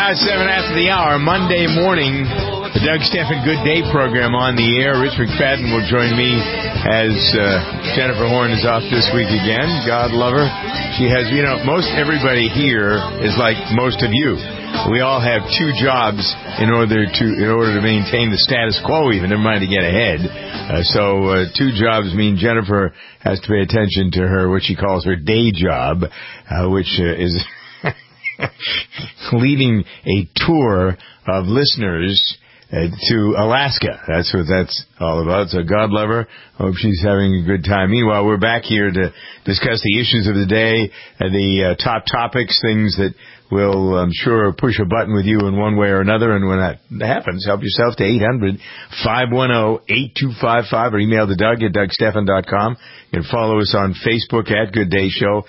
7 after the hour, Monday morning, the Doug Stephan Good Day program on the air. Rich McFadden will join me as Jennifer Horn is off this week again. God love her. She has, most everybody here is like most of you. We all have two jobs in order to maintain the status quo, even never mind to get ahead. So two jobs mean Jennifer has to pay attention to her, what she calls her day job, which is leading a tour of listeners to Alaska. That's what that's all about. So God love her. Hope she's having a good time. Meanwhile, we're back here to discuss the issues of the day, the top topics, things that will, I'm sure, push a button with you in one way or another. And when that happens, help yourself to 800-510-8255 or email to Doug at DougStephan.com. You can follow us on Facebook at Good Day Show.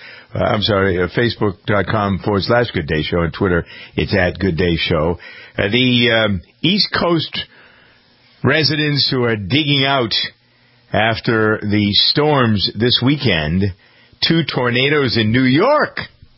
Facebook.com/Good Day Show. And Twitter, it's at Good Day Show. The East Coast residents who are digging out after the storms this weekend, 2 tornadoes in New York.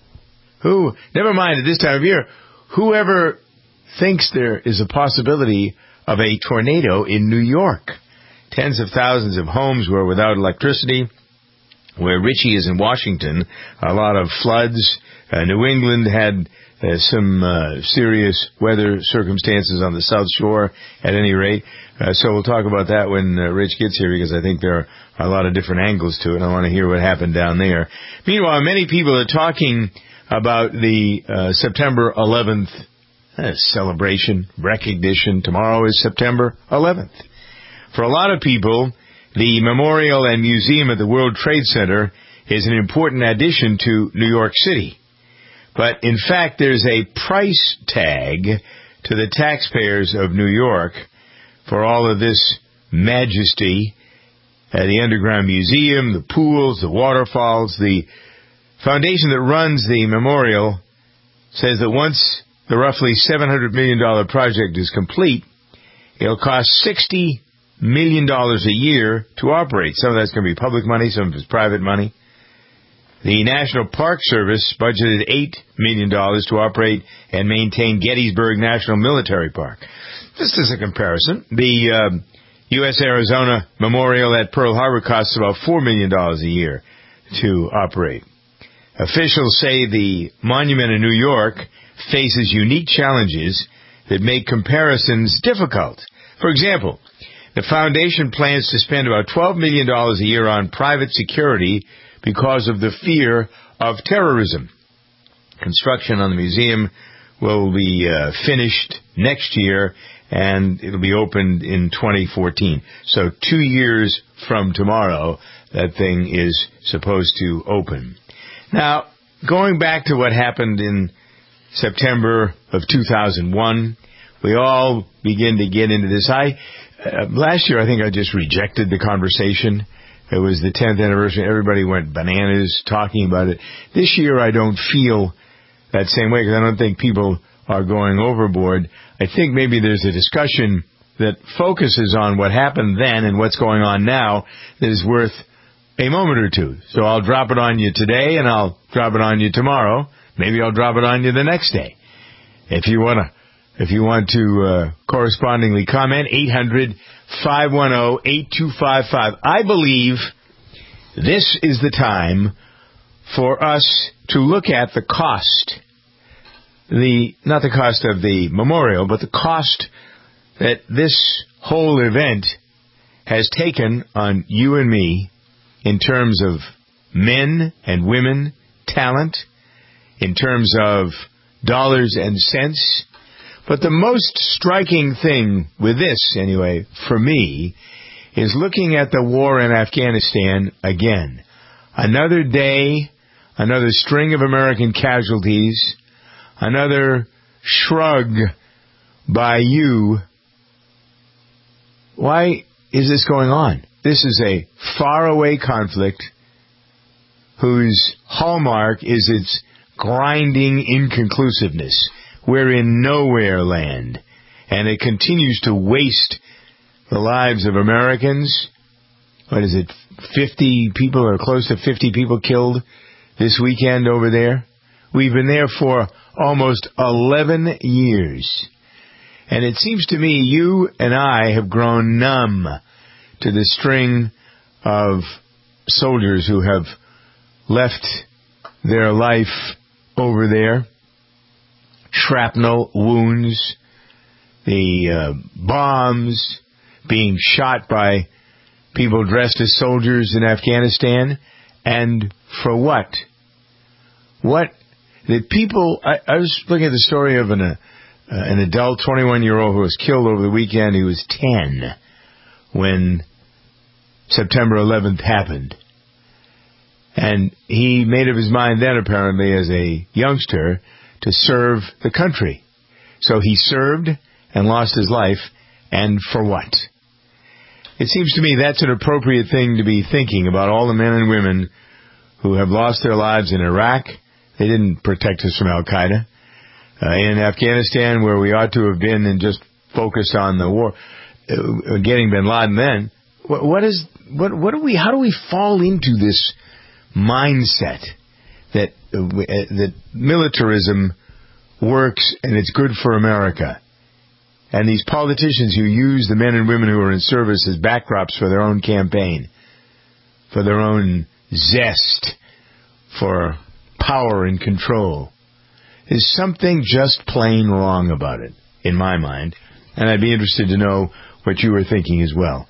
Never mind at this time of year, whoever thinks there is a possibility of a tornado in New York? Tens of thousands of homes were without electricity. Where Richie is in Washington, a lot of floods. New England had some serious weather circumstances on the South Shore, at any rate. So we'll talk about that when Rich gets here, because I think there are a lot of different angles to it. I want to hear what happened down there. Meanwhile, many people are talking about the September 11th celebration, recognition. Tomorrow is September 11th. For a lot of people, the Memorial and Museum at the World Trade Center is an important addition to New York City. But in fact, there's a price tag to the taxpayers of New York for all of this majesty. The underground museum, the pools, the waterfalls. The foundation that runs the memorial says that once the roughly $700 million project is complete, it'll cost $60 million a year to operate. Some of that's going to be public money, some of it's private money. The National Park Service budgeted $8 million to operate and maintain Gettysburg National Military Park. Just as a comparison, the U.S.-Arizona Memorial at Pearl Harbor costs about $4 million a year to operate. Officials say the monument in New York faces unique challenges that make comparisons difficult. For example, the foundation plans to spend about $12 million a year on private security because of the fear of terrorism. Construction on the museum will be finished next year, and it'll be opened in 2014. So 2 years from tomorrow, that thing is supposed to open. Now, going back to what happened in September of 2001, we all begin to get into this. Last year, I think I just rejected the conversation. It was the 10th anniversary. Everybody went bananas talking about it. This year, I don't feel that same way, because I don't think people are going overboard. I think maybe there's a discussion that focuses on what happened then and what's going on now that is worth a moment or two. So I'll drop it on you today, and I'll drop it on you tomorrow. Maybe I'll drop it on you the next day. If you want to correspondingly comment, 800-510-8255. I believe this is the time for us to look at the cost. Not the cost of the memorial, but the cost that this whole event has taken on you and me in terms of men and women, talent, in terms of dollars and cents. But the most striking thing with this, anyway, for me, is looking at the war in Afghanistan again. Another day, another string of American casualties, another shrug by you. Why is this going on? This is a faraway conflict whose hallmark is its grinding inconclusiveness. We're in nowhere land, and it continues to waste the lives of Americans. What is it, 50 people or close to 50 people killed this weekend over there? We've been there for almost 11 years. And it seems to me you and I have grown numb to the string of soldiers who have left their life over there. Shrapnel wounds, the bombs, being shot by people dressed as soldiers in Afghanistan. And for what? What? The people... I was looking at the story of an adult 21-year-old who was killed over the weekend. He was 10 when September 11th happened. And he made up his mind then, apparently, as a youngster, to serve the country. So he served and lost his life, and for what? It seems to me that's an appropriate thing to be thinking about all the men and women who have lost their lives in Iraq. They didn't protect us from Al-Qaeda. In Afghanistan, where we ought to have been and just focused on the war, getting bin Laden then. How do we fall into this mindset that militarism works and it's good for America? And these politicians who use the men and women who are in service as backdrops for their own campaign, for their own zest, for power and control. There's something just plain wrong about it, in my mind. And I'd be interested to know what you were thinking as well.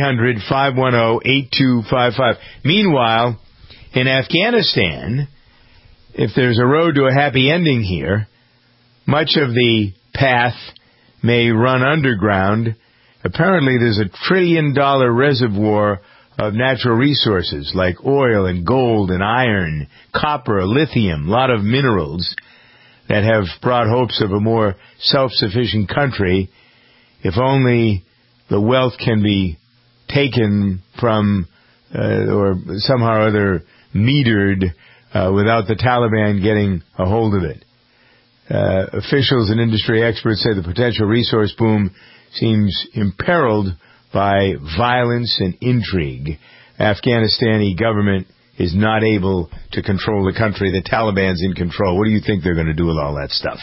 800-510-8255. Meanwhile, in Afghanistan, if there's a road to a happy ending here, much of the path may run underground. Apparently there's $1 trillion reservoir of natural resources like oil and gold and iron, copper, lithium, a lot of minerals that have brought hopes of a more self-sufficient country. If only the wealth can be taken from or somehow or other metered without the Taliban getting a hold of it. Officials and industry experts say the potential resource boom seems imperiled by violence and intrigue. Afghanistani government is not able to control the country. The Taliban's in control. What do you think they're going to do with all that stuff?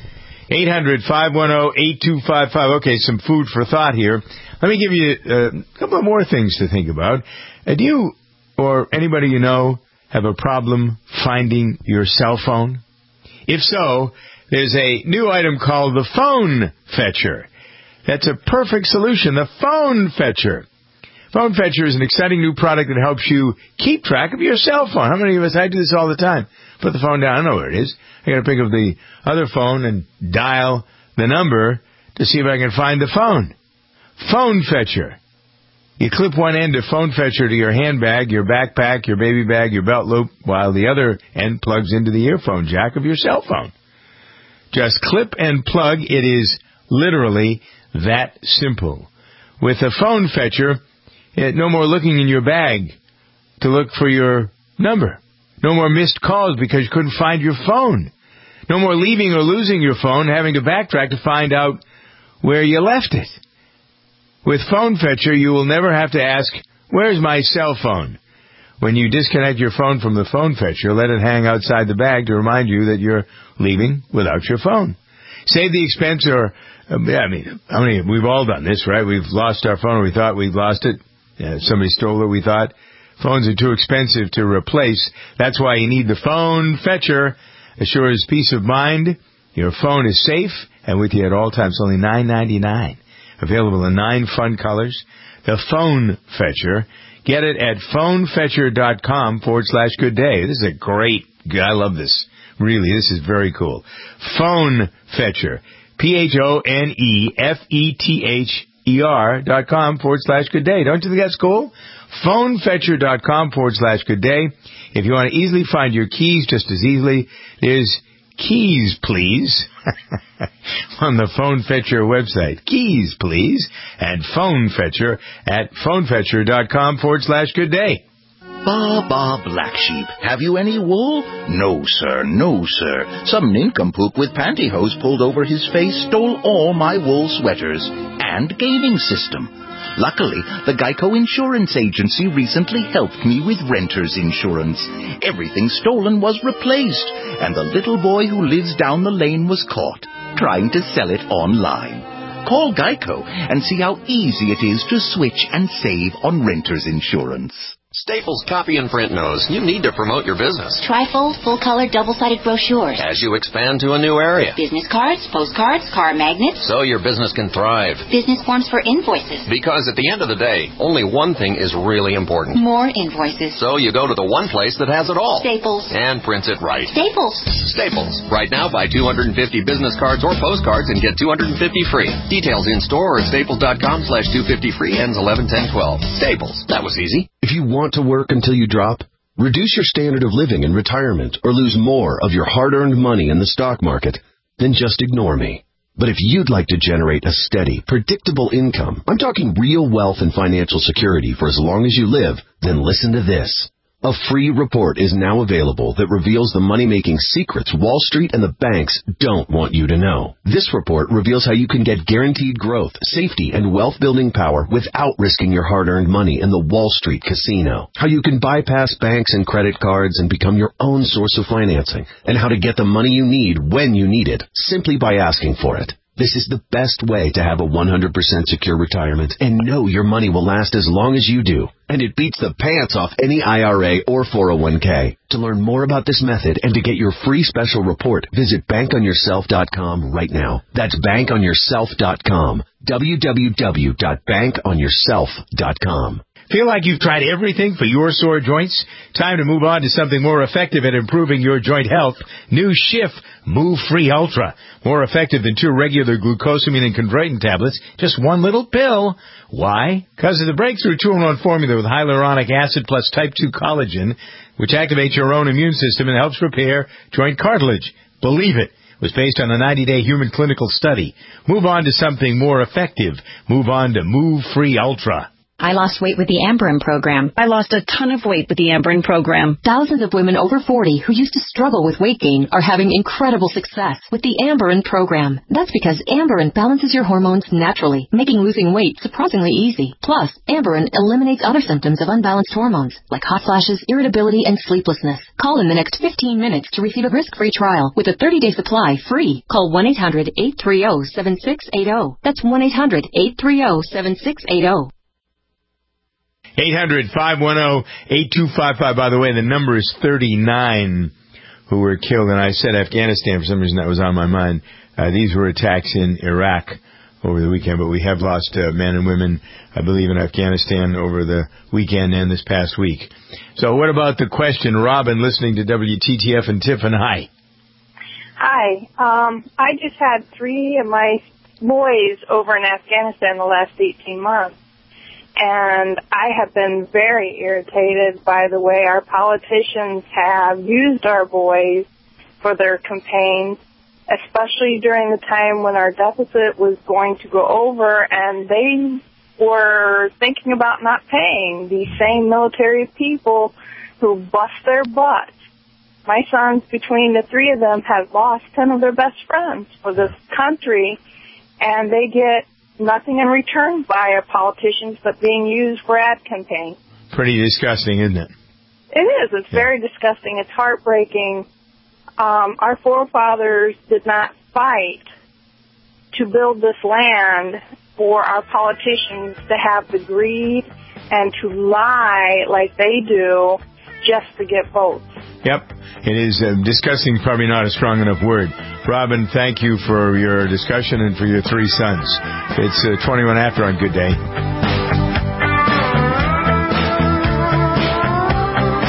800-510-8255. Okay, some food for thought here. Let me give you a couple of more things to think about. Do you or anybody you know have a problem finding your cell phone? If so, there's a new item called the Phone Fetcher. That's a perfect solution, the Phone Fetcher. Phone Fetcher is an exciting new product that helps you keep track of your cell phone. How many of us, I do this all the time. Put the phone down, I know where it is. I got to pick up the other phone and dial the number to see if I can find the phone. Phone Fetcher. You clip one end of Phone Fetcher to your handbag, your backpack, your baby bag, your belt loop, while the other end plugs into the earphone jack of your cell phone. Just clip and plug. It is literally that simple. With a Phone Fetcher, no more looking in your bag to look for your number. No more missed calls because you couldn't find your phone. No more leaving or losing your phone, having to backtrack to find out where you left it. With Phone Fetcher, you will never have to ask, where's my cell phone? When you disconnect your phone from the Phone Fetcher, let it hang outside the bag to remind you that you're leaving without your phone. Save the expense or, we've all done this, right? We've lost our phone or we thought we'd lost it. Somebody stole it, we thought. Phones are too expensive to replace. That's why you need the Phone Fetcher. Assures peace of mind. Your phone is safe and with you at all times. Only $9.99. Available in 9 fun colors. The Phone Fetcher. Get it at phonefetcher.com/good day. This is a great, I love this. Really, this is very cool. Phone Fetcher. PHONEFETHER.com/good day. Don't you think that's cool? Phonefetcher.com/good day. If you want to easily find your keys just as easily, there's Keys Please on the Phone Fetcher website. Keys Please and Phone Fetcher at phonefetcher.com/good day. Ba, black sheep, have you any wool? No, sir, no, sir. Some nincompoop with pantyhose pulled over his face stole all my wool sweaters and gaming system. Luckily, the Geico Insurance Agency recently helped me with renter's insurance. Everything stolen was replaced, and the little boy who lives down the lane was caught trying to sell it online. Call Geico and see how easy it is to switch and save on renter's insurance. Staples Copy and Print knows you need to promote your business. Trifold, full-color, double-sided brochures. As you expand to a new area. Business cards, postcards, car magnets. So your business can thrive. Business forms for invoices. Because at the end of the day, only one thing is really important. More invoices. So you go to the one place that has it all. Staples. And prints it right. Staples. Staples. Right now, buy 250 business cards or postcards and get 250 free. Details in store or at staples.com/250 free, ends 11/10/12. Staples. That was easy. If you want to work until you drop, reduce your standard of living in retirement, or lose more of your hard-earned money in the stock market, then just ignore me. But if you'd like to generate a steady, predictable income, I'm talking real wealth and financial security for as long as you live, then listen to this. A free report is now available that reveals the money-making secrets Wall Street and the banks don't want you to know. This report reveals how you can get guaranteed growth, safety, and wealth-building power without risking your hard-earned money in the Wall Street casino. How you can bypass banks and credit cards and become your own source of financing. And how to get the money you need when you need it, simply by asking for it. This is the best way to have a 100% secure retirement and know your money will last as long as you do. And it beats the pants off any IRA or 401k. To learn more about this method and to get your free special report, visit bankonyourself.com right now. That's bankonyourself.com. www.bankonyourself.com. Feel like you've tried everything for your sore joints? Time to move on to something more effective at improving your joint health. New Schiff Move Free Ultra. More effective than 2 regular glucosamine and chondroitin tablets. Just one little pill. Why? Because of the breakthrough 2-in-1 formula with hyaluronic acid plus type 2 collagen, which activates your own immune system and helps repair joint cartilage. Believe it. It was based on a 90-day human clinical study. Move on to something more effective. Move on to Move Free Ultra. I lost weight with the Amberen program. I lost a ton of weight with the Amberen program. Thousands of women over 40 who used to struggle with weight gain are having incredible success with the Amberen program. That's because Amberen balances your hormones naturally, making losing weight surprisingly easy. Plus, Amberen eliminates other symptoms of unbalanced hormones, like hot flashes, irritability, and sleeplessness. Call in the next 15 minutes to receive a risk-free trial with a 30-day supply free. Call 1-800-830-7680. That's 1-800-830-7680. 800-510-8255. By the way, the number is 39 who were killed. And I said Afghanistan, for some reason that was on my mind. These were attacks in Iraq over the weekend, but we have lost men and women, I believe, in Afghanistan over the weekend and this past week. So what about the question, Robin, listening to WTTF and Tiffin? Hi. Hi. I just had 3 of my boys over in Afghanistan the last 18 months. And I have been very irritated by the way our politicians have used our boys for their campaigns, especially during the time when our deficit was going to go over, and they were thinking about not paying these same military people who bust their butts. My sons, between the 3 of them, have lost 10 of their best friends for this country, and they get nothing in return by our politicians but being used for ad campaigns. Pretty disgusting, isn't it? It is. It's very disgusting. It's heartbreaking. Our forefathers did not fight to build this land for our politicians to have the greed and to lie like they do just to get votes. Yep. It is disgusting, probably not a strong enough word. Robin, thank you for your discussion and for your 3 sons. It's 21 after on Good Day.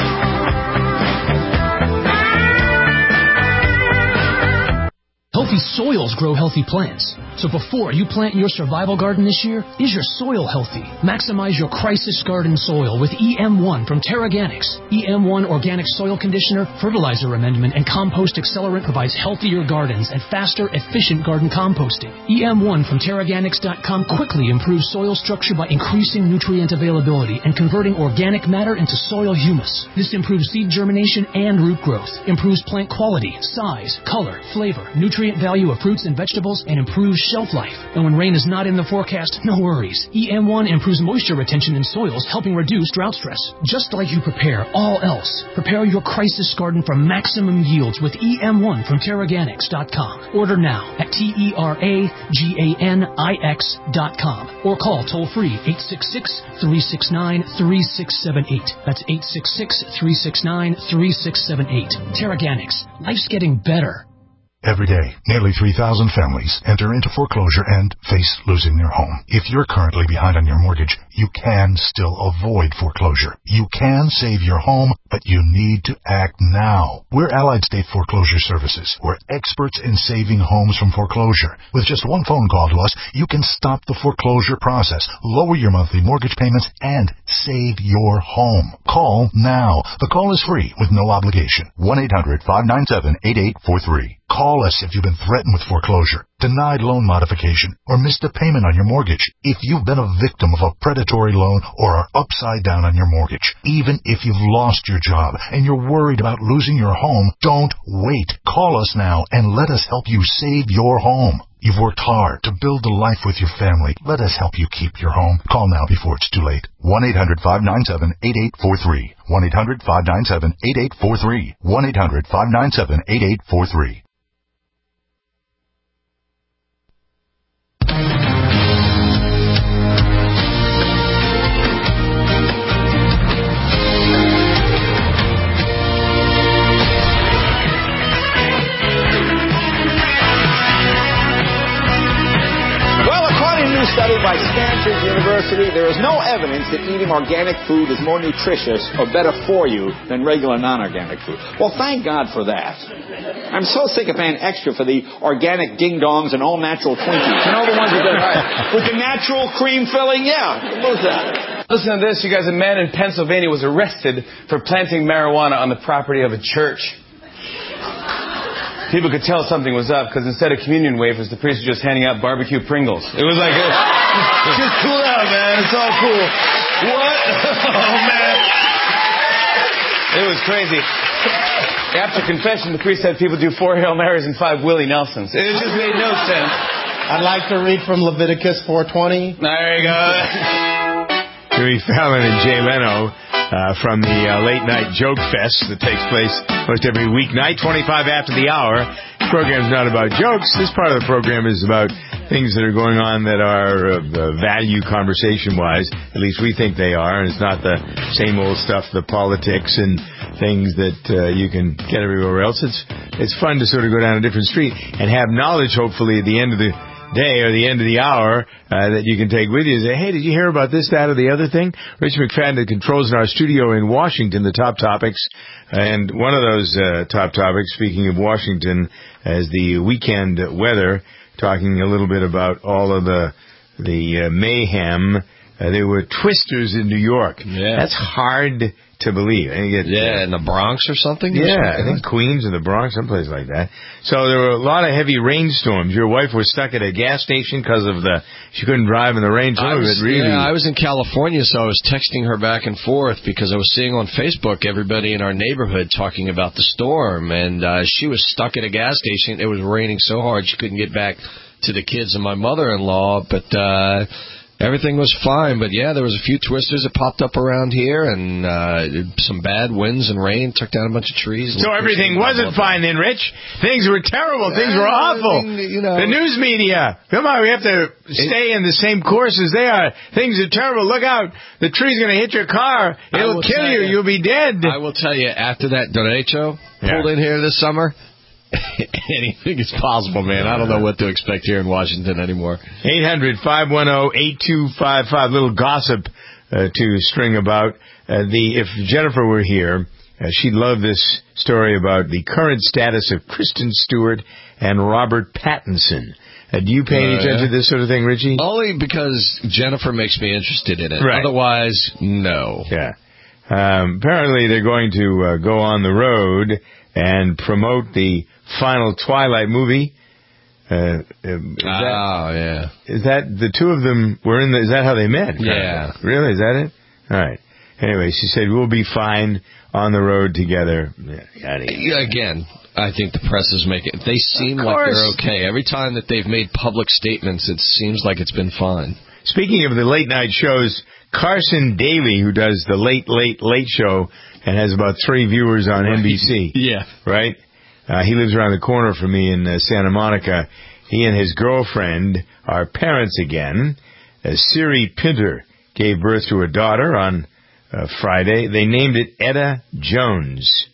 Healthy Soils grow healthy plants. So before you plant your survival garden this year, is your soil healthy? Maximize your crisis garden soil with EM1 from TerraGanix. EM1 Organic Soil Conditioner, Fertilizer Amendment, and Compost Accelerant provides healthier gardens and faster, efficient garden composting. EM1 from TerraGanix.com quickly improves soil structure by increasing nutrient availability and converting organic matter into soil humus. This improves seed germination and root growth, improves plant quality, size, color, flavor, nutrient value of fruits and vegetables, and improves shelf life. And when rain is not in the forecast, no worries. EM1 improves moisture retention in soils, helping reduce drought stress. Just like you prepare all else, prepare your crisis garden for maximum yields with EM1 from TerraGanix.com. Order now at TerraGanix.com or call toll-free 866-369-3678. That's 866-369-3678. TerraGanix. Life's getting better. Every day, nearly 3,000 families enter into foreclosure and face losing their home. If you're currently behind on your mortgage, you can still avoid foreclosure. You can save your home, but you need to act now. We're Allied State Foreclosure Services. We're experts in saving homes from foreclosure. With just one phone call to us, you can stop the foreclosure process, lower your monthly mortgage payments, and save your home. Call now. The call is free with no obligation. 1-800-597-8843. Call us if you've been threatened with foreclosure, denied loan modification, or missed a payment on your mortgage. If you've been a victim of a predatory loan or are upside down on your mortgage, even if you've lost your job and you're worried about losing your home, don't wait. Call us now and let us help you save your home. You've worked hard to build a life with your family. Let us help you keep your home. Call now before it's too late. 1-800-597-8843. 1-800-597-8843. 1-800-597-8843. Study by Stanford University, there is no evidence that eating organic food is more nutritious or better for you than regular non-organic food. Well, thank God for that. I'm so sick of paying extra for the organic ding-dongs and all-natural Twinkies. You know the ones with the natural cream filling? Yeah, what's that? Listen to this, you guys. A man in Pennsylvania was arrested for planting marijuana on the property of a church. People could tell something was up because instead of communion wafers, the priest was just handing out barbecue Pringles. It was like, just cool out, man. It's all cool. What? Oh, man. It was crazy. After confession, the priest had people do 4 Hail Marys and 5 Willie Nelsons. It just made no sense. I'd like to read from Leviticus 4:20. There you go. Jimmy Fallon and Jay Leno from the Late Night Joke Fest that takes place almost every weeknight, 25 after the hour. The program's not about jokes. This part of the program is about things that are going on that are of value conversation-wise. At least we think they are, and it's not the same old stuff, the politics and things that you can get everywhere else. It's fun to sort of go down a different street and have knowledge, hopefully, at the end of the day or the end of the hour that you can take with you and say, hey, did you hear about this, that, or the other thing? Rich McFadden, the controls in our studio in Washington, the top topics. And one of those top topics, speaking of Washington, is the weekend weather, talking a little bit about all of the mayhem. There were twisters in New York. Yeah. That's hard to believe. In the Bronx or something? Yeah, I think Queens or the Bronx, someplace like that. So there were a lot of heavy rainstorms. Your wife was stuck at a gas station because of she couldn't drive in the rain. I was in California, so I was texting her back and forth because I was seeing on Facebook everybody in our neighborhood talking about the storm, and she was stuck at a gas station. It was raining so hard she couldn't get back to the kids and my mother-in-law, but everything was fine. But yeah, there was a few twisters that popped up around here, and some bad winds and rain took down a bunch of trees. So everything wasn't fine then, Rich. Things were terrible. Things were awful. The news media. Come on, we have to stay in the same course as they are. Things are terrible. Look out. The tree's going to hit your car. It'll kill you. You'll be dead. I will tell you, after that derecho pulled in here this summer, anything is possible, man. I don't know what to expect here in Washington anymore. 800-510-8255. Little gossip to string about. If Jennifer were here, she'd love this story about the current status of Kristen Stewart and Robert Pattinson. Do you pay any attention to this sort of thing, Richie? Only because Jennifer makes me interested in it. Right. Otherwise, no. Yeah. Apparently, they're going to go on the road and promote the final Twilight movie. Yeah. Is that the two of them were in is that how they met? Yeah. Really? Is that it? All right. Anyway, she said, we'll be fine on the road together. Again, I think the press is making it. They seem like they're okay. Every time that they've made public statements, it seems like it's been fine. Speaking of the late night shows, Carson Daly, who does the Late Show and has about 3 viewers on NBC. Yeah. Right? He lives around the corner from me in Santa Monica. He and his girlfriend are parents again. Siri Pinter gave birth to a daughter on Friday. They named it Etta Jones.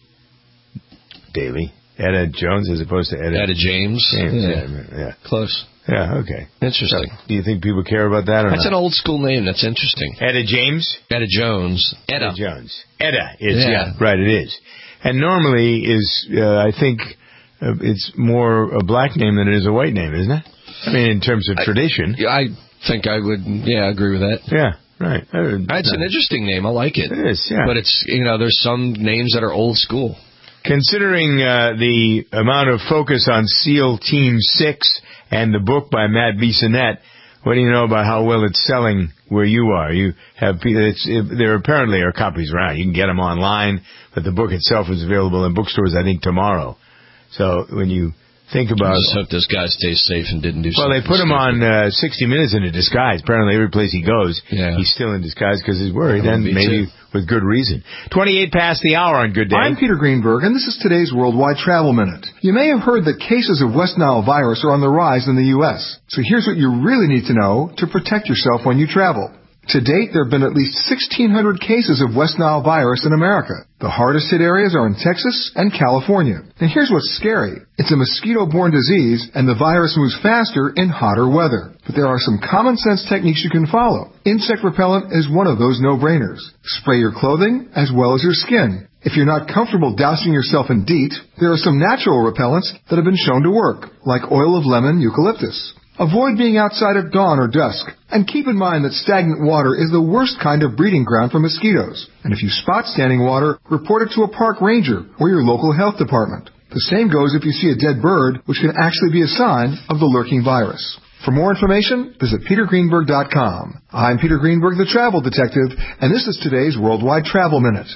Daly. Etta Jones as opposed to Etta James. Yeah. Close. Yeah, okay. Interesting. So, do you think people care about that or That's not? an old school name. That's interesting. Etta James? Etta Jones. Etta Jones. Etta is, right, it is. And normally is, I think, it's more a black name than it is a white name, isn't it? I mean, in terms of tradition. I think I would, agree with that. Yeah, right. It's an interesting name. I like it. It is, yeah. But it's, there's some names that are old school. Considering the amount of focus on SEAL Team 6 and the book by Matt Bissonnette, what do you know about how well it's selling where you are? You have there apparently are copies around. You can get them online, but the book itself is available in bookstores, I think, tomorrow. So when you think about... I just hope this guy stays safe and didn't do something. Well, they put him on 60 Minutes in a disguise. Apparently, every place he goes, he's still in disguise because he's worried, and maybe with good reason. 28 past the hour on Good Day. I'm Peter Greenberg, and this is today's Worldwide Travel Minute. You may have heard that cases of West Nile virus are on the rise in the U.S., so here's what you really need to know to protect yourself when you travel. To date, there have been at least 1,600 cases of West Nile virus in America. The hardest hit areas are in Texas and California. And here's what's scary. It's a mosquito-borne disease, and the virus moves faster in hotter weather. But there are some common sense techniques you can follow. Insect repellent is one of those no-brainers. Spray your clothing as well as your skin. If you're not comfortable dousing yourself in DEET, there are some natural repellents that have been shown to work, like oil of lemon eucalyptus. Avoid being outside at dawn or dusk, and keep in mind that stagnant water is the worst kind of breeding ground for mosquitoes. And if you spot standing water, report it to a park ranger or your local health department. The same goes if you see a dead bird, which can actually be a sign of the lurking virus. For more information, visit petergreenberg.com. I'm Peter Greenberg, the Travel Detective, and this is today's Worldwide Travel Minute.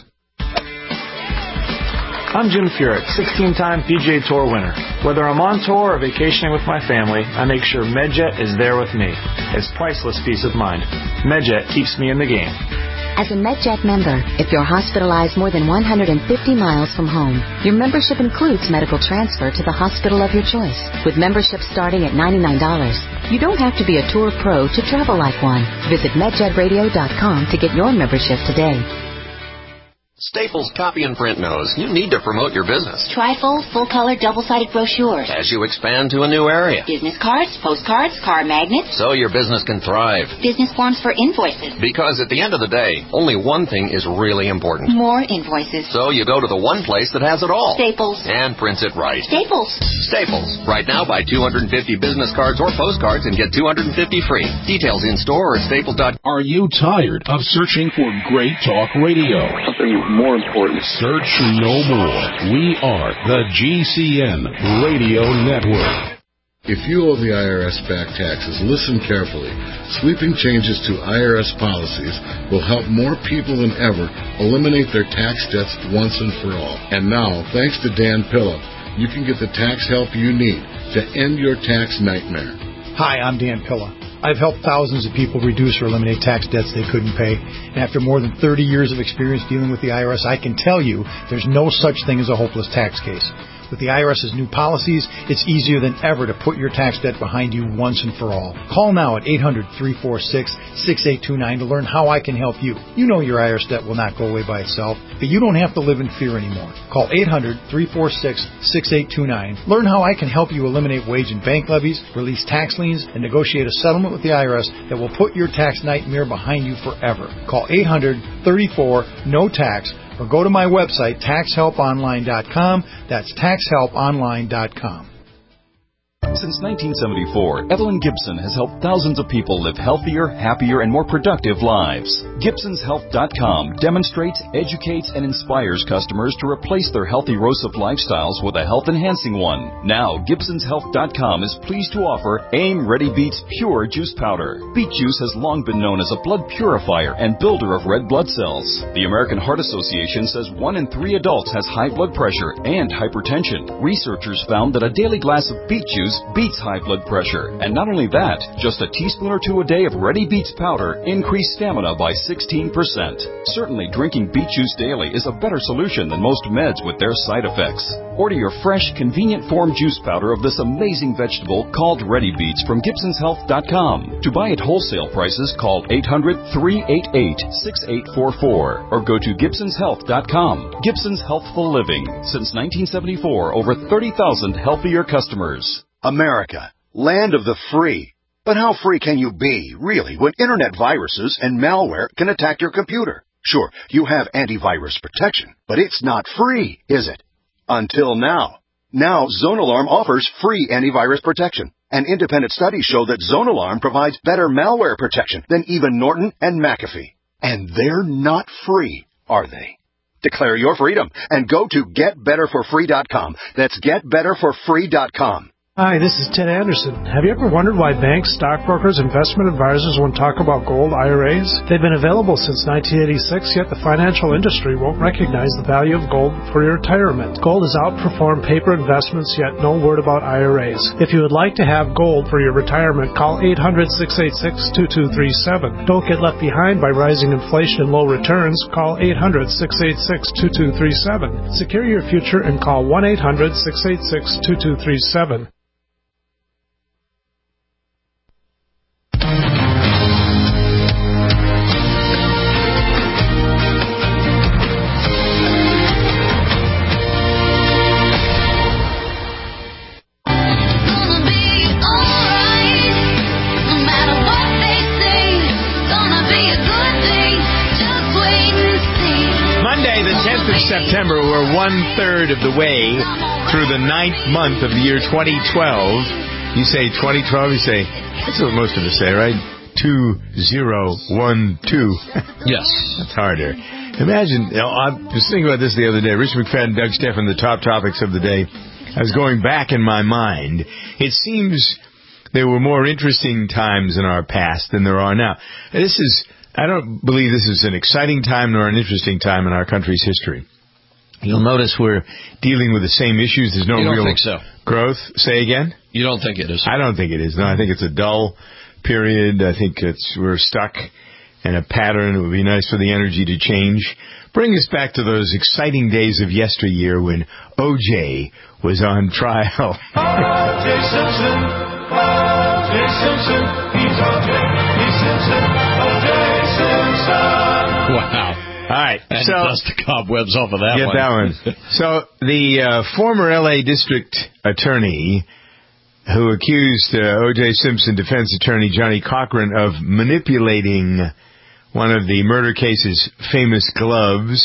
I'm Jim Furyk, 16-time PGA Tour winner. Whether I'm on tour or vacationing with my family, I make sure MedJet is there with me. It's priceless peace of mind. MedJet keeps me in the game. As a MedJet member, if you're hospitalized more than 150 miles from home, your membership includes medical transfer to the hospital of your choice. With membership starting at $99, you don't have to be a tour pro to travel like one. Visit MedJetRadio.com to get your membership today. Staples Copy and Print knows you need to promote your business. Trifold, full-color, double-sided brochures. As you expand to a new area. Business cards, postcards, car magnets. So your business can thrive. Business forms for invoices. Because at the end of the day, only one thing is really important. More invoices. So you go to the one place that has it all. Staples. And prints it right. Staples. Staples. Right now, buy 250 business cards or postcards and get 250 free. Details in store or staples.com. Are you tired of searching for great talk radio? Something more important. Search no more. We are the GCN Radio Network. If you owe the IRS back taxes, listen carefully. Sweeping changes to IRS policies will help more people than ever eliminate their tax debts once and for all. And now, thanks to Dan Pilla, you can get the tax help you need to end your tax nightmare. Hi, I'm Dan Pilla. I've helped thousands of people reduce or eliminate tax debts they couldn't pay. And after more than 30 years of experience dealing with the IRS, I can tell you there's no such thing as a hopeless tax case. With the IRS's new policies, it's easier than ever to put your tax debt behind you once and for all. Call now at 800-346-6829 to learn how I can help you. You know your IRS debt will not go away by itself, but you don't have to live in fear anymore. Call 800-346-6829. Learn how I can help you eliminate wage and bank levies, release tax liens, and negotiate a settlement with the IRS that will put your tax nightmare behind you forever. Call 800-34-NO-TAX or go to my website, taxhelponline.com. That's taxhelponline.com. Since 1974, Evelyn Gibson has helped thousands of people live healthier, happier, and more productive lives. GibsonsHealth.com demonstrates, educates, and inspires customers to replace their healthy ROSUP lifestyles with a health-enhancing one. Now, GibsonsHealth.com is pleased to offer AIM Ready Beets Pure Juice Powder. Beet juice has long been known as a blood purifier and builder of red blood cells. The American Heart Association says 1 in 3 adults has high blood pressure and hypertension. Researchers found that a daily glass of beet juice beats high blood pressure. And not only that, just a teaspoon or two a day of Ready Beets powder increased stamina by 16%. Certainly, drinking beet juice daily is a better solution than most meds with their side effects. Order your fresh, convenient form juice powder of this amazing vegetable called Ready Beets from GibsonsHealth.com. To buy at wholesale prices, call 800-388-6844 or go to GibsonsHealth.com. Gibson's Healthful Living. Since 1974, over 30,000 healthier customers. America, land of the free. But how free can you be, really, when internet viruses and malware can attack your computer? Sure, you have antivirus protection, but it's not free, is it? Until now. Now, ZoneAlarm offers free antivirus protection. And independent studies show that ZoneAlarm provides better malware protection than even Norton and McAfee. And they're not free, are they? Declare your freedom and go to GetBetterForFree.com. That's GetBetterForFree.com. Hi, this is Ted Anderson. Have you ever wondered why banks, stockbrokers, investment advisors won't talk about gold IRAs? They've been available since 1986, yet the financial industry won't recognize the value of gold for your retirement. Gold has outperformed paper investments, yet no word about IRAs. If you would like to have gold for your retirement, call 800-686-2237. Don't get left behind by rising inflation and low returns. Call 800-686-2237. Secure your future and call 1-800-686-2237. September, we're 1/3 of the way through the 9th month of the year 2012. You say 2012, you say, that's what most of us say, right? 2012. Yes. That's harder. Imagine, I was thinking about this the other day. Rich McFadden, Doug Stephan, the top topics of the day. I was going back in my mind. It seems there were more interesting times in our past than there are now. I don't believe this is an exciting time nor an interesting time in our country's history. You'll notice we're dealing with the same issues. There's no real think so. Growth. Say again? You don't think it is? I don't think it is. No, I think it's a dull period. I think we're stuck in a pattern. It would be nice for the energy to change. Bring us back to those exciting days of yesteryear when O.J. was on trial. O.J. Simpson. O.J. Simpson. He's O.J. He's Simpson. O.J. Simpson. Wow. All right. And dust the cobwebs off of that one. Get that one. So the former L.A. District Attorney who accused O.J. Simpson defense attorney Johnny Cochran of manipulating one of the murder case's famous gloves,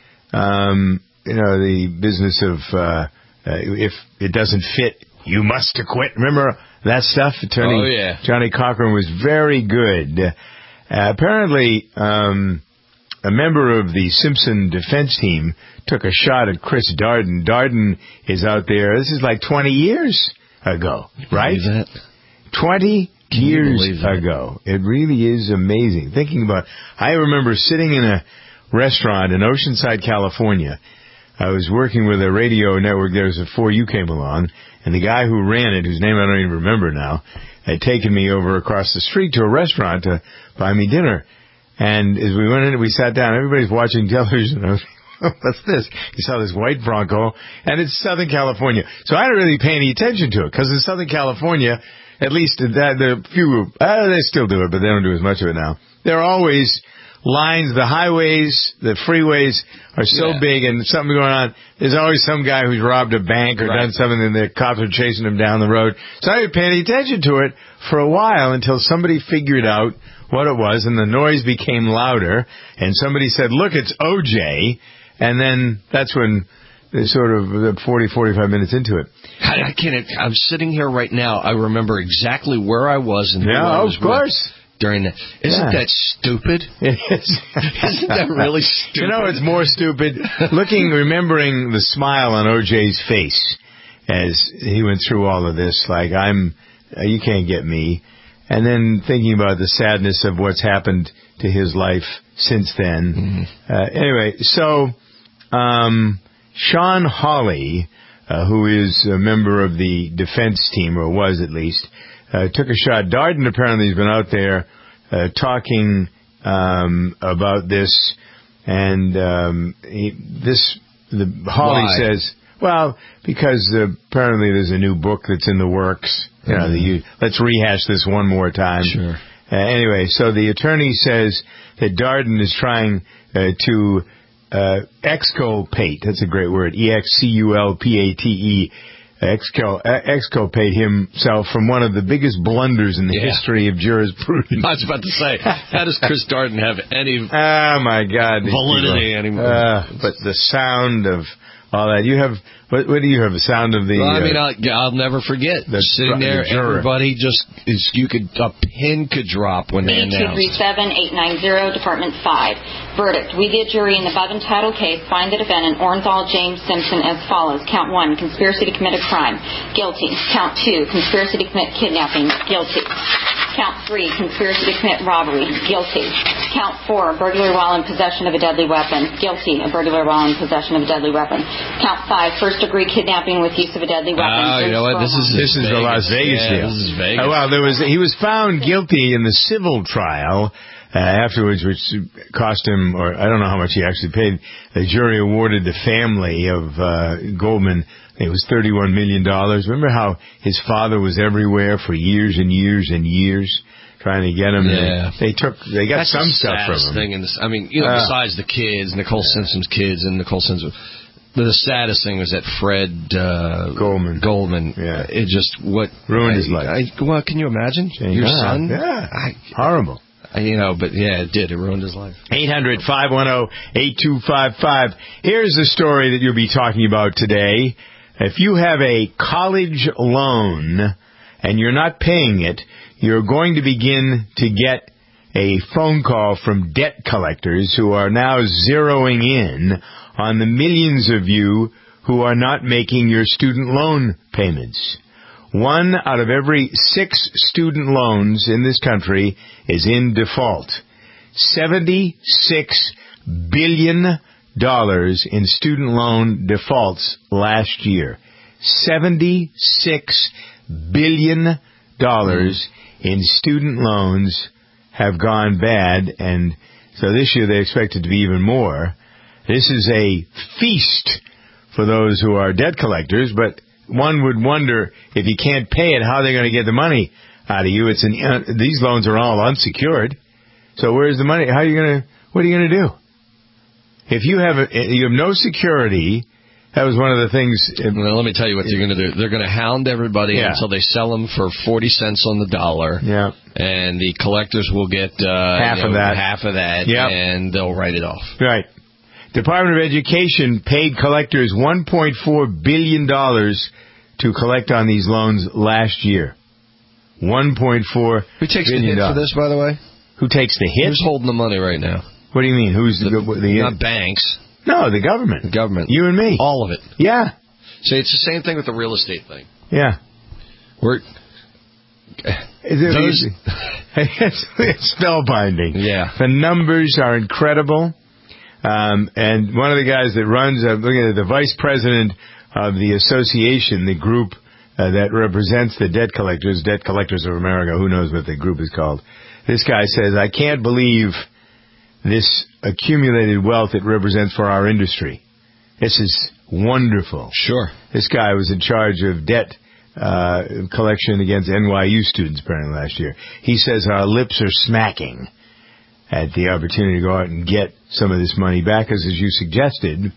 the business of if it doesn't fit, you must acquit. Remember that stuff? Attorney Johnny Cochran was very good. Apparently, a member of the Simpson defense team took a shot at Chris Darden. Darden is out there. This is like 20 years ago, right? 20 years ago. It really is amazing. Thinking about, I remember sitting in a restaurant in Oceanside, California. I was working with a radio network there before you came along, and the guy who ran it, whose name I don't even remember now, had taken me over across the street to a restaurant to buy me dinner. And as we went in, we sat down. Everybody's watching television. I was like, what's this? You saw this white Bronco, and it's Southern California. So I didn't really pay any attention to it, because in Southern California, at least the few, they still do it, but they don't do as much of it now. There are always lines, the highways, the freeways are so big and something going on. There's always some guy who's robbed a bank or done something and the cops are chasing him down the road. So I didn't pay any attention to it for a while until somebody figured out what it was, and the noise became louder, and somebody said, look, it's O.J., and then that's when sort of 40, 45 minutes into it. I can't. I'm sitting here right now. I remember exactly where I was and who I was of course. During that. Isn't that stupid? It is. Isn't that really stupid? You know, it's more stupid. Remembering the smile on OJ's face as he went through all of this, like, you can't get me. And then thinking about the sadness of what's happened to his life since then. Anyway, so Sean Hawley, who is a member of the defense team, or was at least, took a shot. Darden apparently has been out there talking about this, and Hawley says, well, because apparently there's a new book that's in the works. Let's rehash this one more time. Sure. Anyway, so the attorney says that Darden is trying to exculpate. That's a great word. EXCULPATE. Exculpate himself from one of the biggest blunders in the history of jurisprudence. I was about to say, how does Chris Darden have any my God, validity anymore? But the sound of all that. You have, what do you have, the sound of the... Well, I mean, I'll never forget. Sitting there, everybody just, a pin could drop when they announced. 237-890, Department 5. Verdict. We, the jury in the above entitled case, find the defendant, Orenthal James Simpson, as follows. Count 1, conspiracy to commit a crime. Guilty. Count 2, conspiracy to commit kidnapping. Guilty. Count 3, conspiracy to commit robbery. Guilty. Count 4, burglary while in possession of a deadly weapon. Guilty of burglary while in possession of a deadly weapon. Count 5, first-degree kidnapping with use of a deadly weapon. You know what? This is the Las Vegas deal. This is Vegas. Well, he was found guilty in the civil trial afterwards, which cost him, or I don't know how much he actually paid. The jury awarded the family of Goldman, it was $31 million. Remember how his father was everywhere for years and years and years trying to get him? Yeah. They got That's some stuff from him. Thing in this, I mean, besides the kids, Nicole Simpson's kids and Nicole Simpson. The saddest thing was that Fred Goldman. Yeah. It just ruined his life. Well, can you imagine your son? Yeah, horrible. But yeah, it did. It ruined his life. 800-510-8255. Here's the story that you'll be talking about today. If you have a college loan and you're not paying it, you're going to begin to get a phone call from debt collectors who are now zeroing in on the millions of you who are not making your student loan payments. 1 out of every 6 student loans in this country is in default. $76 billion in student loan defaults last year. $76 billion in student loans have gone bad, and so this year they expect it to be even more. This is a feast for those who are debt collectors, but one would wonder, if you can't pay it, how they're going to get the money out of you. These loans are all unsecured. So where's the money? What are you going to do? If you have no security, that was one of the things. Well, let me tell you what they're going to do. They're going to hound everybody until they sell them for 40 cents on the dollar. Yeah. And the collectors will get half of that. Yep. And they'll write it off. Right. Department of Education paid collectors $1.4 billion to collect on these loans last year. $1.4 Who takes billion. the hit for this, by the way? Who takes the hit? Who's holding the money right now? What do you mean? Who's the not banks. No, the government. The government. You and me. All of it. Yeah. So it's the same thing with the real estate thing. Yeah. It's spellbinding. Yeah. The numbers are incredible. And one of the guys that runs, looking at the vice president of the association, the group that represents the Debt Collectors of America, who knows what the group is called. This guy says, I can't believe this accumulated wealth it represents for our industry. This is wonderful. Sure. This guy was in charge of debt collection against NYU students apparently last year. He says our lips are smacking at the opportunity to go out and get some of this money back, because as you suggested,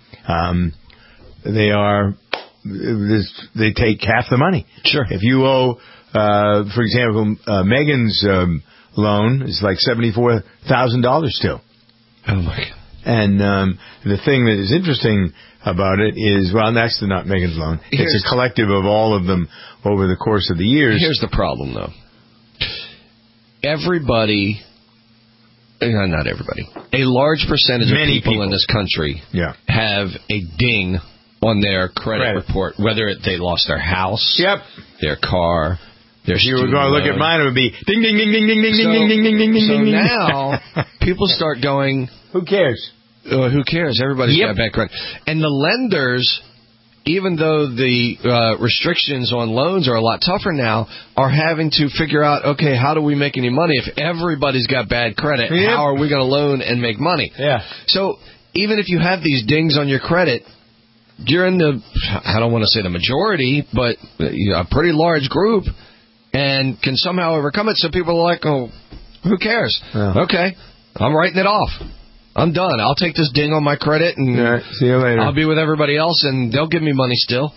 they take half the money. Sure. If you owe, for example, Megan's loan is like $74,000 still. Oh my God. And the thing that is interesting about it is, well, that's not Megan's loan. It's a collective of all of them over the course of the years. Here's the problem, though. Everybody, not everybody, a large percentage of people in this country have a ding on their credit report, whether they lost their house, their car, their If you were going to look at mine, it would be ding, ding, ding, ding, ding, ding, ding, ding, ding, ding, ding, ding, so ding. now people start going, who cares? Who cares? Everybody's got bad credit. And the lenders, even though the restrictions on loans are a lot tougher now, are having to figure out, okay, how do we make any money? If everybody's got bad credit, how are we going to loan and make money? So even if you have these dings on your credit, you're in the, I don't want to say the majority, but a pretty large group, and can somehow overcome it. So people are like, oh, who cares? Okay, I'm writing it off. I'm done. I'll take this ding on my credit, and see you later. I'll be with everybody else, and they'll give me money still.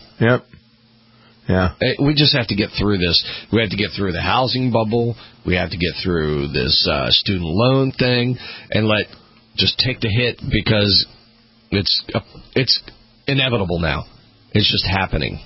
We just have to get through this. We have to get through the housing bubble. We have to get through this student loan thing, and just take the hit, because it's inevitable now. It's just happening.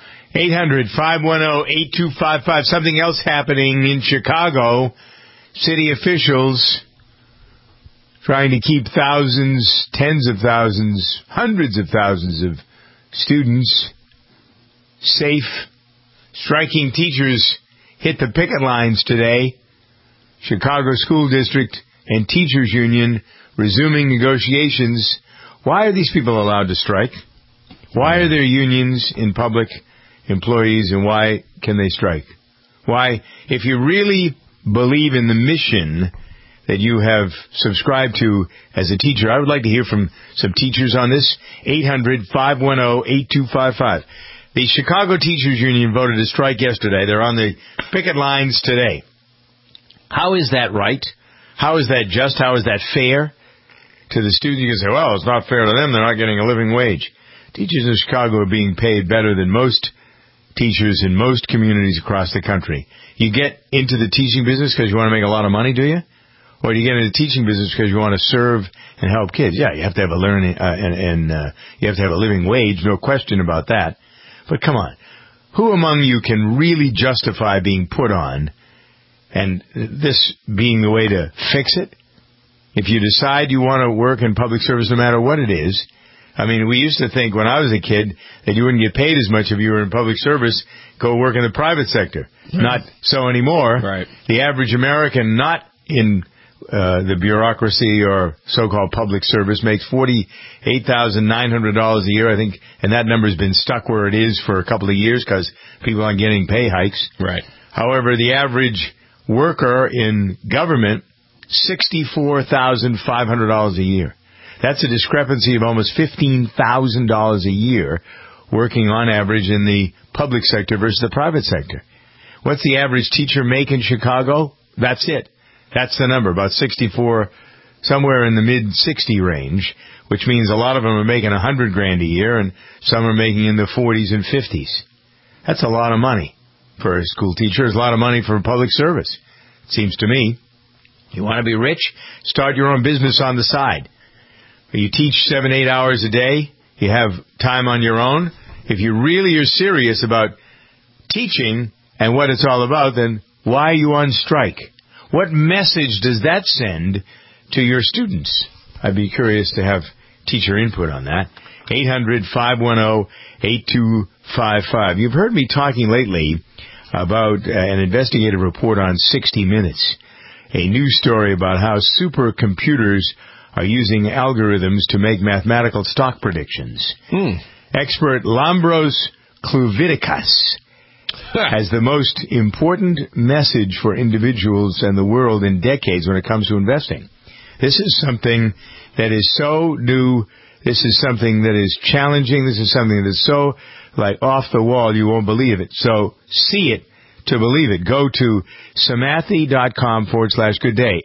800-510-8255. Something else happening in Chicago. City officials trying to keep thousands, tens of thousands, hundreds of thousands of students safe. Striking teachers hit the picket lines today. Chicago School District and Teachers Union resuming negotiations. Why are these people allowed to strike? Why are there unions in public employees, and why can they strike? Why, if you really believe in the mission that you have subscribed to as a teacher, I would like to hear from some teachers on this. 800-510-8255. The Chicago Teachers Union voted to strike yesterday. They're on the picket lines today. How is that right? How is that just? How is that fair? To the student, you can say, well, it's not fair to them. They're not getting a living wage. Teachers in Chicago are being paid better than most teachers in most communities across the country. You get into the teaching business because you want to make a lot of money, do you? Or do you get into the teaching business because you want to serve and help kids? Yeah, you have to have a learning you have to have a living wage, no question about that. But come on, who among you can really justify being put on, and this being the way to fix it? If you decide you want to work in public service, no matter what it is. I mean, we used to think when I was a kid that you wouldn't get paid as much if you were in public service. Go work in the private sector. Not so anymore. The average American not in the bureaucracy or so-called public service makes $48,900 a year, I think, and that number's been stuck where it is for a couple of years because people aren't getting pay hikes. However, the average worker in government, $64,500 a year. That's a discrepancy of almost $15,000 a year working on average in the public sector versus the private sector. What's the average teacher make in Chicago? That's it. That's the number, about 64, somewhere in the mid-60 range, which means a lot of them are making $100,000 a year and some are making in the 40s and 50s. That's a lot of money for a school teacher. It's a lot of money for public service, it seems to me. You want to be rich? Start your own business on the side. You teach 7-8 hours a day. You have time on your own. If you really are serious about teaching and what it's all about, then why are you on strike? What message does that send to your students? I'd be curious to have teacher input on that. 800-510-8255. You've heard me talking lately about an investigative report on 60 Minutes, a news story about how supercomputers are using algorithms to make mathematical stock predictions. Expert Lambros Kluvidikas has the most important message for individuals and the world in decades when it comes to investing. This is something that is so new. This is something that is challenging. This is something that is so off the wall you won't believe it. So see it to believe it. Go to Samathy.com/good day.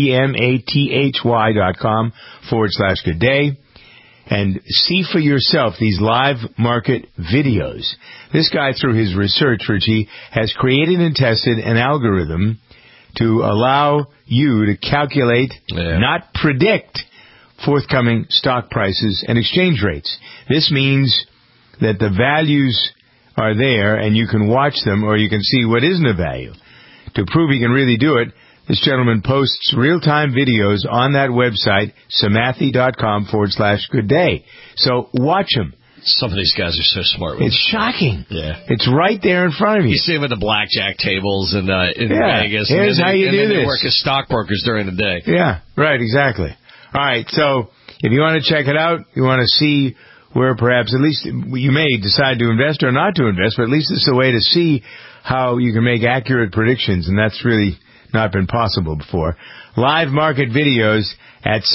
SEMATHY.com/good day. And see for yourself these live market videos. This guy, through his research, Richie, has created and tested an algorithm to allow you to calculate, not predict, forthcoming stock prices and exchange rates. This means that the values are there and you can watch them, or you can see what isn't of value. To prove he can really do it, this gentleman posts real-time videos on that website, Samathi.com/good day. So watch him. Some of these guys are so smart. It's shocking. Yeah. It's right there in front of you. You see them at the blackjack tables in Vegas. Here's how you do this. They work as stockbrokers during the day. Yeah, right, exactly. All right, so if you want to check it out, you want to see where perhaps at least you may decide to invest or not to invest, but at least it's a way to see how you can make accurate predictions, and that's really not been possible before. Live market videos at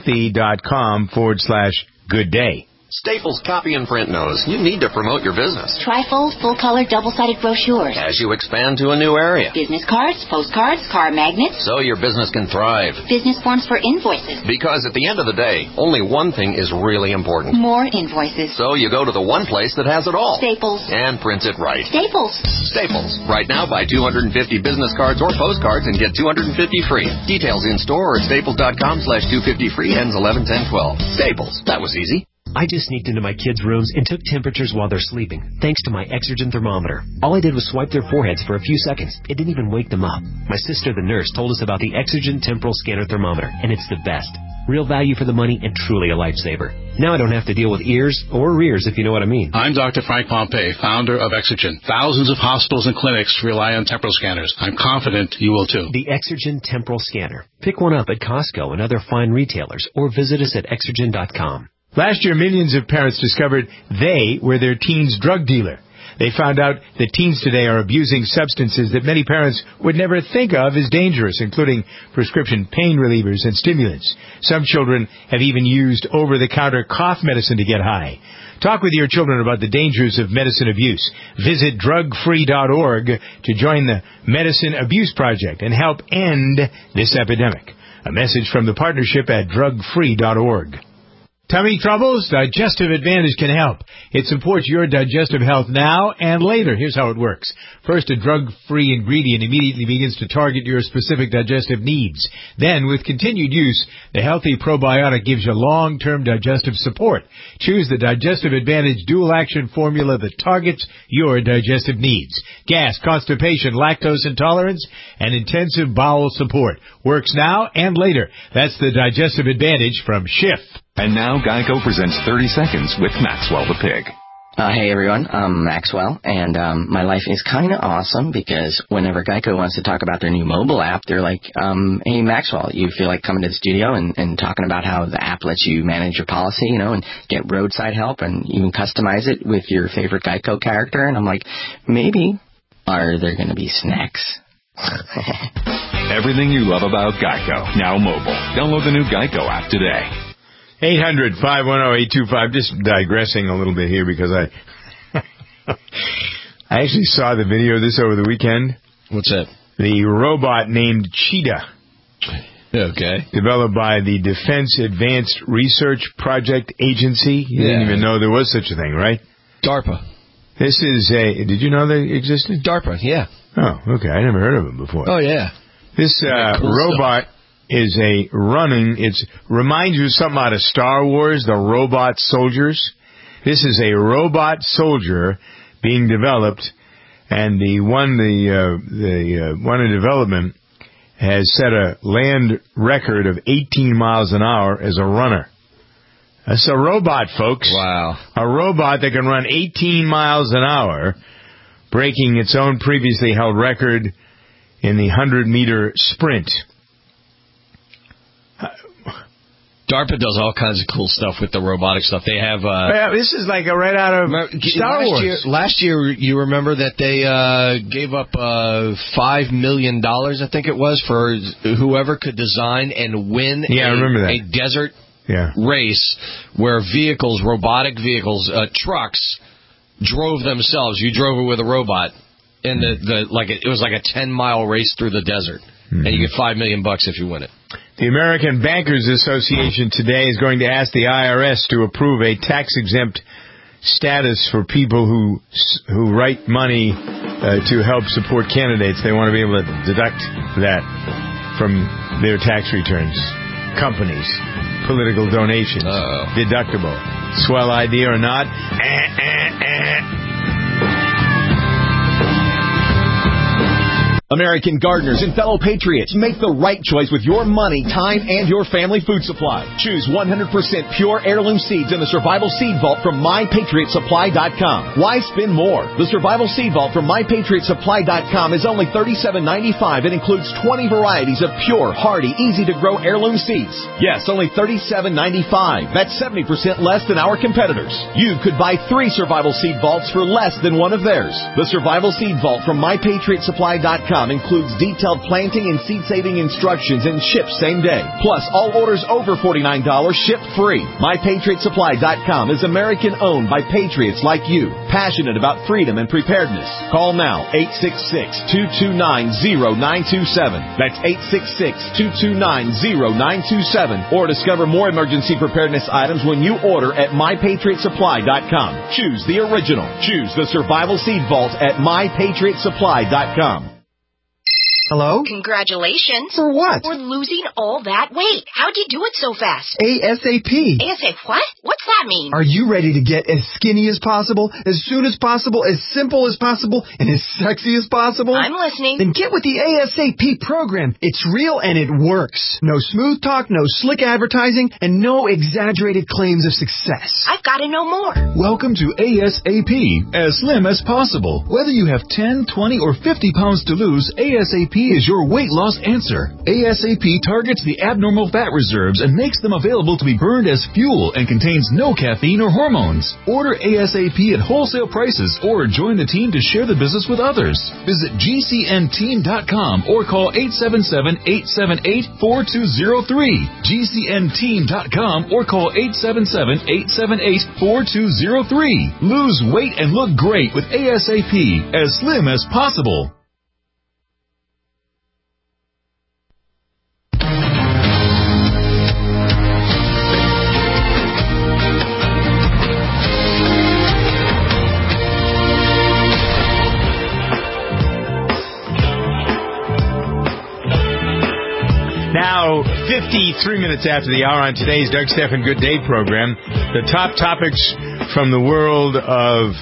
Samathi.com/good day. Staples Copy and Print knows you need to promote your business. Trifold, full-color, double-sided brochures. As you expand to a new area. Business cards, postcards, car magnets. So your business can thrive. Business forms for invoices. Because at the end of the day, only one thing is really important. More invoices. So you go to the one place that has it all. Staples. And prints it right. Staples. Staples. Right now, buy 250 business cards or postcards and get 250 free. Details in store or at staples.com/250 free. Ends 11/10/12. Staples. That was easy. I just sneaked into my kids' rooms and took temperatures while they're sleeping, thanks to my Exergen thermometer. All I did was swipe their foreheads for a few seconds. It didn't even wake them up. My sister, the nurse, told us about the Exergen Temporal Scanner Thermometer, and it's the best. Real value for the money and truly a lifesaver. Now I don't have to deal with ears or rears, if you know what I mean. I'm Dr. Frank Pompey, founder of Exergen. Thousands of hospitals and clinics rely on temporal scanners. I'm confident you will too. The Exergen Temporal Scanner. Pick one up at Costco and other fine retailers, or visit us at Exergen.com. Last year, millions of parents discovered they were their teen's drug dealer. They found out that teens today are abusing substances that many parents would never think of as dangerous, including prescription pain relievers and stimulants. Some children have even used over-the-counter cough medicine to get high. Talk with your children about the dangers of medicine abuse. Visit drugfree.org to join the Medicine Abuse Project and help end this epidemic. A message from the partnership at drugfree.org. Tummy troubles? Digestive Advantage can help. It supports your digestive health now and later. Here's how it works. First, a drug-free ingredient immediately begins to target your specific digestive needs. Then, with continued use, the healthy probiotic gives you long-term digestive support. Choose the Digestive Advantage dual-action formula that targets your digestive needs. Gas, constipation, lactose intolerance, and intensive bowel support. Works now and later. That's the Digestive Advantage from Schiff. And now Geico presents 30 Seconds with Maxwell the Pig. Hey everyone, I'm Maxwell, and my life is kind of awesome because whenever Geico wants to talk about their new mobile app, they're like, hey Maxwell, you feel like coming to the studio and talking about how the app lets you manage your policy, you know, and get roadside help and even customize it with your favorite Geico character. And I'm like, maybe. Are there going to be snacks? Everything you love about Geico, now mobile. Download the new Geico app today. 800-510-825. Just digressing a little bit here because I actually saw the video of this over the weekend. What's that? The robot named Cheetah. Okay. Developed by the Defense Advanced Research Project Agency. You didn't even know there was such a thing, right? DARPA. This is a... Did you know they existed? DARPA, yeah. Oh, okay. I never heard of them before. Oh, yeah. This cool robot... stuff. Is it reminds you of something out of Star Wars, the robot soldiers. This is a robot soldier being developed, and the one in development has set a land record of 18 miles an hour as a runner. That's a robot, folks. Wow. A robot that can run 18 miles an hour, breaking its own previously held record in the 100-meter sprint. DARPA does all kinds of cool stuff with the robotic stuff. They have... this is like right out of Star Wars. Last year, you remember that they gave up $5 million, I think it was, for whoever could design and win I remember that. A desert race where vehicles, robotic vehicles, trucks, drove themselves. You drove it with a robot. And it was like a 10-mile race through the desert. Mm-hmm. And you get $5 million if you win it. The American Bankers Association today is going to ask the IRS to approve a tax-exempt status for people who write money to help support candidates. They want to be able to deduct that from their tax returns. Companies. political donations. Deductible. Swell idea or not? American gardeners and fellow patriots, make the right choice with your money, time, and your family food supply. Choose 100% pure heirloom seeds in the Survival Seed Vault from MyPatriotSupply.com. Why spend more? The Survival Seed Vault from MyPatriotSupply.com is only $37.95 and includes 20 varieties of pure, hardy, easy-to-grow heirloom seeds. Yes, only $37.95. That's 70% less than our competitors. You could buy 3 Survival Seed Vaults for less than one of theirs. The Survival Seed Vault from MyPatriotSupply.com includes detailed planting and seed-saving instructions and ships same day. Plus, all orders over $49 ship free. MyPatriotSupply.com is American-owned by patriots like you, passionate about freedom and preparedness. Call now, 866-229-0927. That's 866-229-0927. Or discover more emergency preparedness items when you order at MyPatriotSupply.com. Choose the original. Choose the Survival Seed Vault at MyPatriotSupply.com. Hello? Congratulations. For what? For losing all that weight. How'd you do it so fast? ASAP. ASAP what? What's that mean? Are you ready to get as skinny as possible, as soon as possible, as simple as possible, and as sexy as possible? I'm listening. Then get with the ASAP program. It's real and it works. No smooth talk, no slick advertising, and no exaggerated claims of success. I've got to know more. Welcome to ASAP, as slim as possible. Whether you have 10, 20, or 50 pounds to lose, ASAP is your weight loss answer. ASAP targets the abnormal fat reserves and makes them available to be burned as fuel and contains no caffeine or hormones. Order ASAP at wholesale prices or join the team to share the business with others. Visit GCNteam.com or call 877-878-4203. GCNteam.com or call 877-878-4203. Lose weight and look great with ASAP, as slim as possible. Now, 53 minutes after the hour on today's Doug Stephan Good Day program, the top topics from the world of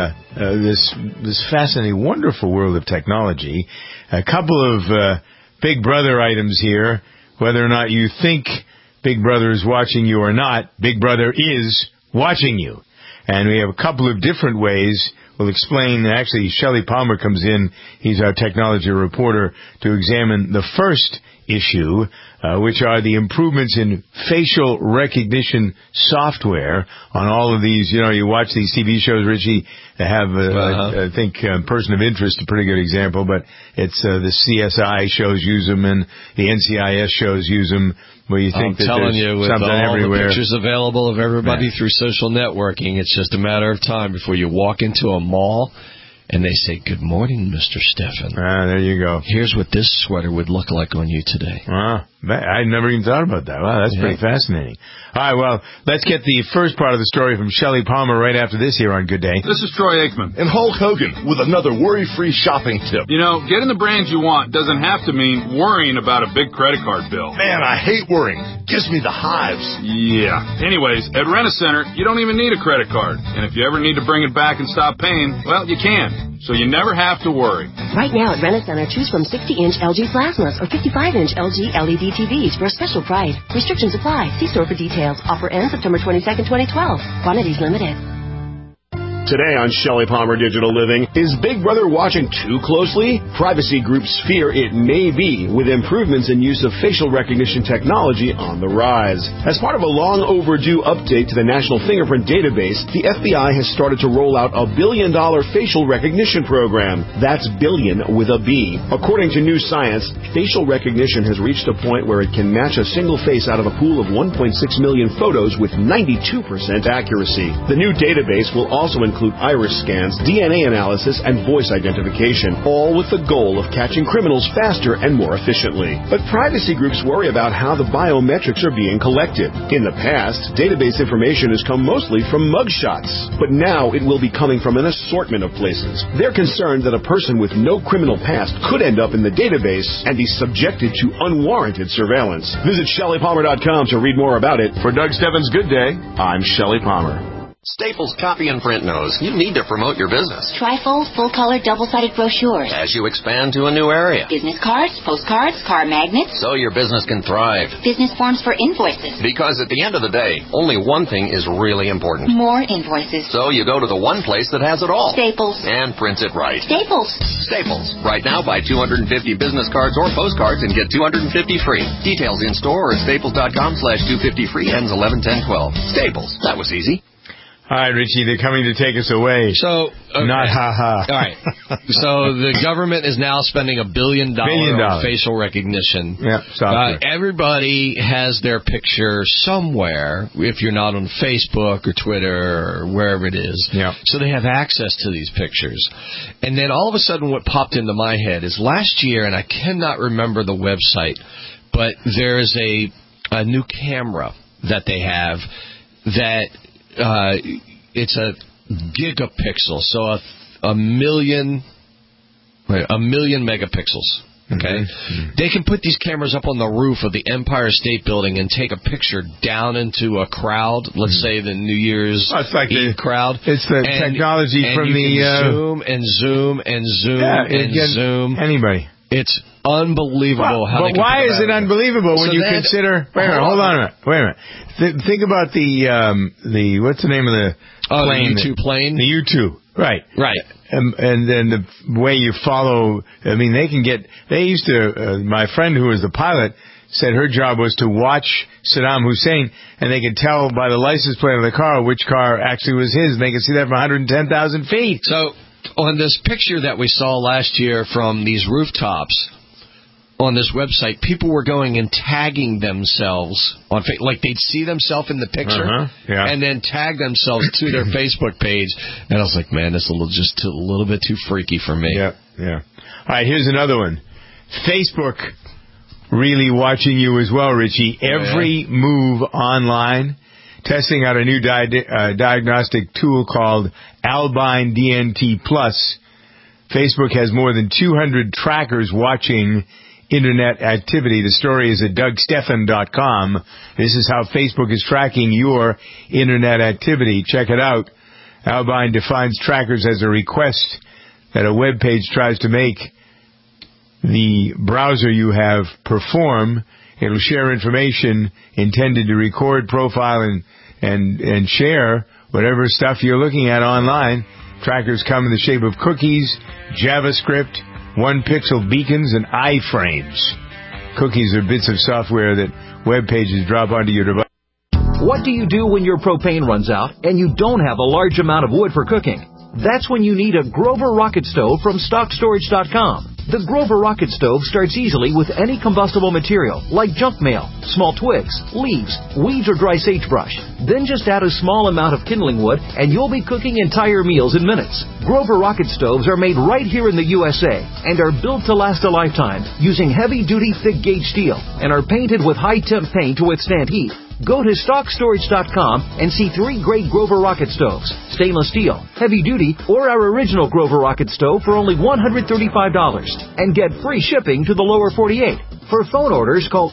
this fascinating, wonderful world of technology. A couple of Big Brother items here. Whether or not you think Big Brother is watching you or not, Big Brother is watching you. And we have a couple of different ways. We'll explain. Actually, Shelley Palmer comes in. He's our technology reporter to examine the first issue, which are the improvements in facial recognition software on all of these. You know, you watch these TV shows, Richie, that have, I think, Person of Interest, a pretty good example, but it's the CSI shows use them and the NCIS shows use them, where you think that there's something everywhere. The pictures available of everybody through social networking, it's just a matter of time before you walk into a mall and they say, "Good morning, Mr. Stephan. There you go. Here's what this sweater would look like on you today." I never even thought about that. Wow, that's pretty fascinating. All right, well, let's get the first part of the story from Shelley Palmer right after this here on Good Day. This is Troy Aikman. And Hulk Hogan with another worry-free shopping tip. You know, getting the brands you want doesn't have to mean worrying about a big credit card bill. Man, I hate worrying. Gives me the hives. Yeah. Anyways, at Rent-A-Center, you don't even need a credit card. And if you ever need to bring it back and stop paying, well, you can. So you never have to worry. Right now at Rent-A-Center, choose from 60-inch LG plasmas or 55-inch LG LED TVs for a special price. Restrictions apply. See store for details. Offer ends September 22nd, 2012. Quantities limited. Today on Shelley Palmer Digital Living, is Big Brother watching too closely? Privacy groups fear it may be, with improvements in use of facial recognition technology on the rise. As part of a long overdue update to the National Fingerprint Database, the FBI has started to roll out a $1 billion facial recognition program. That's billion with a B. According to New Science, facial recognition has reached a point where it can match a single face out of a pool of 1.6 million photos with 92% accuracy. The new database will also include include iris scans, DNA analysis, and voice identification, all with the goal of catching criminals faster and more efficiently. But privacy groups worry about how the biometrics are being collected. In the past, database information has come mostly from mugshots, but now it will be coming from an assortment of places. They're concerned that a person with no criminal past could end up in the database and be subjected to unwarranted surveillance. Visit ShellyPalmer.com to read more about it. For Doug Steffens' Good Day, I'm Shelly Palmer. Staples Copy and Print knows you need to promote your business. Trifold, full-color, double-sided brochures. As you expand to a new area. Business cards, postcards, car magnets. So your business can thrive. Business forms for invoices. Because at the end of the day, only one thing is really important. More invoices. So you go to the one place that has it all. Staples. And prints it right. Staples. Staples. Right now, buy 250 business cards or postcards and get 250 free. Details in store or at staples.com/250 free. Ends 11/10/12. Staples. That was easy. All right, Richie, they're coming to take us away. So, okay. Not ha-ha. All right. So the government is now spending $1 billion on facial recognition. Yeah, everybody has their picture somewhere, if you're not on Facebook or Twitter or wherever it is. Yeah. So they have access to these pictures. And then all of a sudden what popped into my head is last year, and I cannot remember the website, but there is a new camera that they have that... it's a gigapixel, so a million megapixels. Okay, They can put these cameras up on the roof of the Empire State Building and take a picture down into a crowd. Let's say the New Year's Eve crowd. It's the technology from zoom and zoom and zoom and zoom. Anybody. It's unbelievable how they can. But why is it unbelievable when you consider? Wait a minute, hold on a minute. Think about the what's the name of the plane? The U-2 plane. The U-2, right? And then the way you follow. I mean, they used to. My friend who was the pilot said her job was to watch Saddam Hussein, and they could tell by the license plate of the car which car actually was his, and they could see that from 110,000 feet. So. On this picture that we saw last year from these rooftops on this website, people were going and tagging themselves on like they'd see themselves in the picture and then tag themselves to their Facebook page. And I was like, man, that's a little bit too freaky for me. Yeah. All right, here's another one. Facebook really watching you as well, Richie. Every move online. Testing out a new diagnostic tool called Albine DNT Plus. Facebook has more than 200 trackers watching Internet activity. The story is at DougStephan.com. This is how Facebook is tracking your Internet activity. Check it out. Albine defines trackers as a request that a web page tries to make the browser you have perform. It'll share information intended to record, profile, and share whatever stuff you're looking at online. Trackers come in the shape of cookies, JavaScript, 1-pixel beacons, and iframes. Cookies are bits of software that web pages drop onto your device. What do you do when your propane runs out and you don't have a large amount of wood for cooking? That's when you need a Grover Rocket Stove from StockStorage.com. The Grover Rocket Stove starts easily with any combustible material, like junk mail, small twigs, leaves, weeds, or dry sagebrush. Then just add a small amount of kindling wood, and you'll be cooking entire meals in minutes. Grover Rocket Stoves are made right here in the USA and are built to last a lifetime using heavy-duty, thick-gauge steel and are painted with high-temp paint to withstand heat. Go to StockStorage.com and see 3 great Grover Rocket Stoves, stainless steel, heavy duty, or our original Grover Rocket Stove for only $135 and get free shipping to the lower 48. For phone orders, call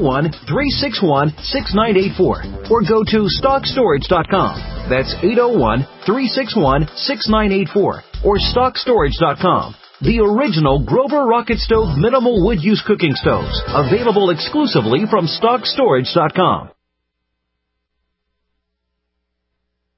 801-361-6984 or go to StockStorage.com. That's 801-361-6984 or StockStorage.com. The original Grover Rocket Stove minimal wood use cooking stoves, available exclusively from StockStorage.com.